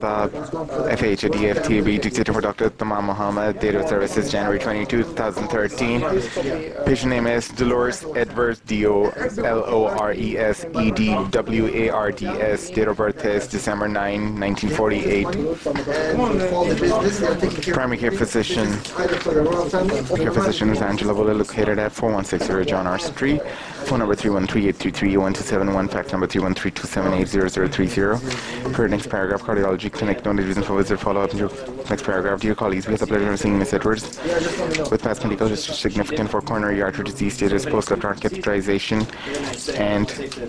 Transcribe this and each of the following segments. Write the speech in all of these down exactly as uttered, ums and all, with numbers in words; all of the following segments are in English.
Uh, F H A D F T B, dictated for Doctor Tamam Muhammad. Date of service is January twenty-second, twenty thirteen. Patient name is Dolores Edwards, D O L O R E S E D W A R D S. Date of birth is December ninth, nineteen forty-eight. Primary care physician. Care physician is Angela Bulla, located at four one six zero John R. Street. Phone number three one three, eight three three, one two seven one. Fax number three one three, two seven eight, zero zero three zero. Per next paragraph, cardiology clinic. No reason for visit. Follow up in your next paragraph. Dear colleagues, we have the pleasure of seeing Miss Edwards with past medical history significant for coronary artery disease, status, post-left heart catheterization, and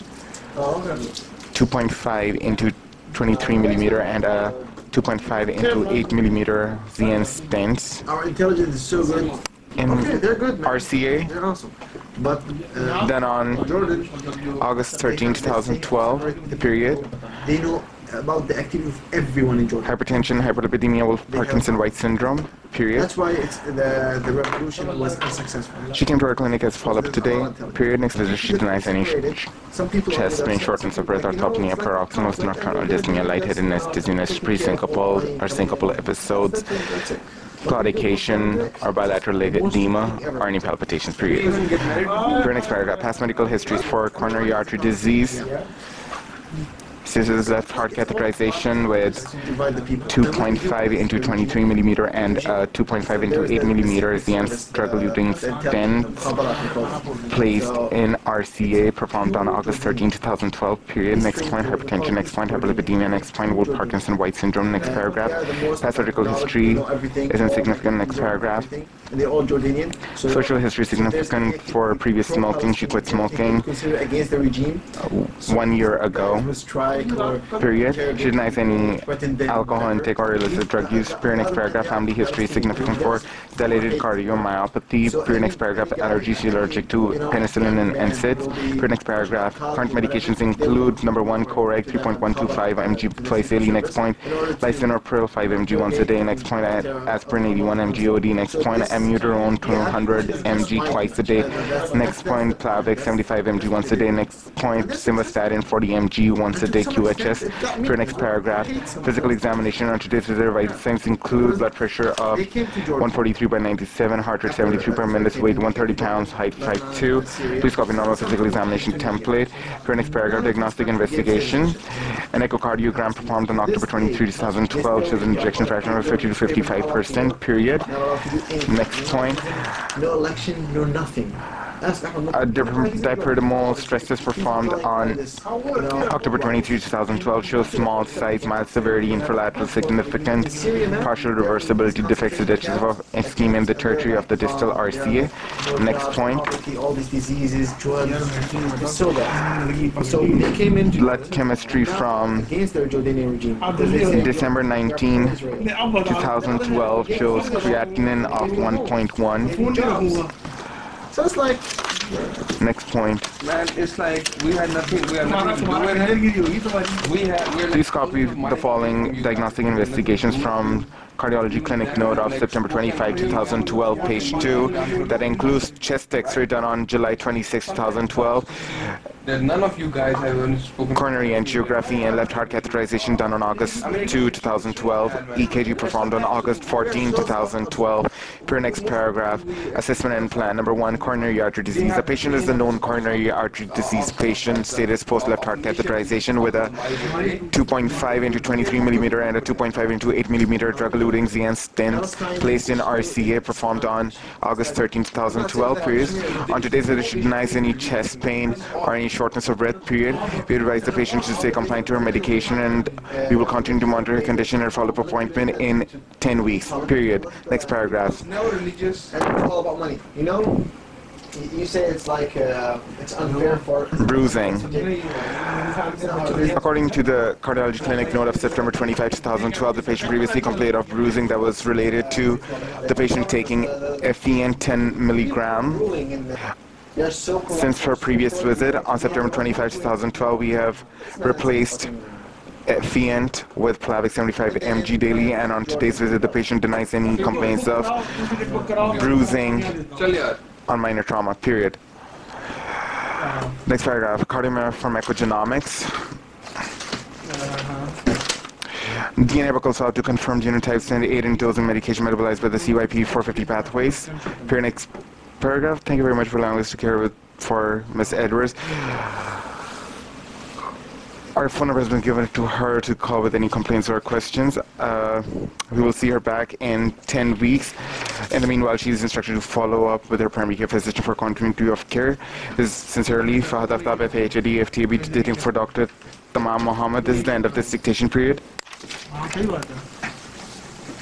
two point five into twenty-three millimeter and a two point five into eight millimeter Z N stents. Our intelligence is so good. In okay, they're good, man. R C A. They're awesome. But uh, then on Jordan, August thirteenth, twenty twelve, the period. They know about the activity of everyone in Jordan. Hypertension, hyperlipidemia, Wolff Parkinson White syndrome, period. That's why it's, the the revolution was unsuccessful. She came to our clinic as follow-up today, period. Next visit, she denies any chest pain, shortness of breath, orthopnea, paroxysmal nocturnal dyspnea, lightheadedness, dizziness, pre-syncopal or syncopal episodes, claudication or bilateral leg edema or any palpitations, period. For next paragraph, past medical histories for coronary artery disease. This is left heart catheterization with two point five into twenty-three millimeter and uh, two point five into eight millimeter Z N drug-eluting stent placed in R C A, performed on August thirteenth, twenty twelve, period. Next point, hypertension. Next point, hyperlipidemia. Next point, Wolff Parkinson White syndrome. Next paragraph, past surgical history is insignificant. Next paragraph, social history significant for previous smoking. She quit smoking one year ago. Period. She denies any alcohol intake or illicit drug use. Period. Next paragraph, family history significant for dilated cardiomyopathy. Period. Next paragraph, allergies. She allergic to penicillin and N SAIDs. Period. Next paragraph, current medications include number one, Coreg three point one two five milligrams twice daily. Next point, lisinopril five milligrams once a day. Next point, aspirin eighty-one milligrams O D. Next point, amiodarone two hundred milligrams twice a day. Next point, Plavix seventy-five milligrams once a day. Next point, simvastatin forty milligrams once a day. Q H S. For next paragraph, physical examination on today's visit. Vital signs include blood pressure of one forty-three by ninety-seven, heart rate seventy-three per minute, weight one hundred thirty pounds, height five foot two. Please copy normal physical examination template. For next paragraph, diagnostic investigation. An echocardiogram performed on October twenty-third, twenty twelve shows an ejection fraction of fifty to fifty-five percent, period. Next point. No election, no nothing. A diperdermal stress test performed on October twenty-third, twenty twelve shows small size, mild severity, infralateral significance, partial reversibility, defects, suggestions of ischemia in the territory of the distal R C A. Next point. All these diseases, drugs, so that. So they came in blood chemistry from against the Jordanian regime. December nineteenth, twenty twelve shows creatinine of one point one. So it's like. Next point. Man, it's like we had nothing. We had nothing to do with it. We had. Please copy the following diagnostic investigations from Cardiology Clinic note of September twenty-fifth, twenty twelve, page two. That includes chest X-ray done on July twenty-sixth, twenty twelve. That none of you guys have even spoken. Coronary angiography and left heart catheterization done on August second, twenty twelve. E K G performed on August fourteenth, twenty twelve. Per next paragraph, assessment and plan. Number one, coronary artery disease. The patient is a known coronary artery disease patient. Status post left heart catheterization with a two point five into twenty-three millimeter and a two point five into eight millimeter drug-eluting Z N stent placed in R C A, performed on August thirteenth, twenty twelve. Period. On today's visit, she denies any chest pain or any shortness of breath, period. We advise the patient to stay compliant to her medication, and we will continue to monitor her condition and follow-up appointment in ten weeks, period. Next paragraph. No religious, and it's all about money. You know, you say it's like uh, it's unfair for bruising. According to the cardiology clinic note of September twenty-fifth, twenty twelve, the patient previously complained of bruising that was related to the patient taking Effient ten milligram. Since her previous visit on September twenty-fifth, twenty twelve, we have replaced Effient with Plavix seventy-five milligrams daily, and on today's visit, the patient denies any complaints of bruising on minor trauma, period. Next paragraph, cardiopharmacogenomics. D N A work also out to confirm genotypes and aid in dose and medication metabolized by the C Y P four fifty pathways. Per next paragraph. Thank you very much for allowing us to care with, for Miss Edwards. Our phone number has been given to her to call with any complaints or questions. Uh, we will see her back in ten weeks. In the meanwhile, she is instructed to follow up with her primary care physician for continuity of care. This is sincerely Fahad Aftab, F H A D, F T A B, dating for Doctor Tamam Mohammed. This is the end of this dictation period.